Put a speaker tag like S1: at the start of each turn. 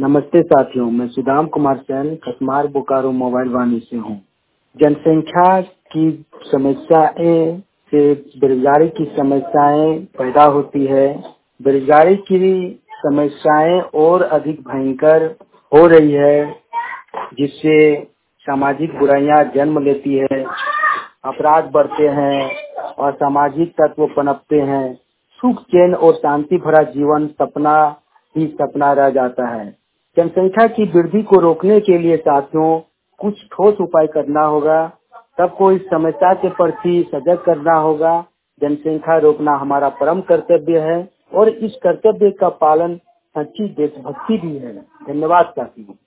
S1: नमस्ते साथियों, मैं सुदाम कुमार सेन कसमार बोकारो मोबाइल वाणी से हूँ। जनसंख्या की समस्याएं से बेरोजगारी की समस्याएं पैदा होती है। बेरोजगारी की समस्याएं और अधिक भयंकर हो रही है, जिससे सामाजिक बुराइयां जन्म लेती है, अपराध बढ़ते हैं और सामाजिक तत्व पनपते हैं। सुख चैन और शांति भरा जीवन सपना ही सपना रह जाता है। जनसंख्या की वृद्धि को रोकने के लिए साथियों कुछ ठोस उपाय करना होगा। सबको इस समस्या के प्रति सजग करना होगा। जनसंख्या रोकना हमारा परम कर्तव्य है और इस कर्तव्य का पालन सच्ची देशभक्ति भी है। धन्यवाद साथियों।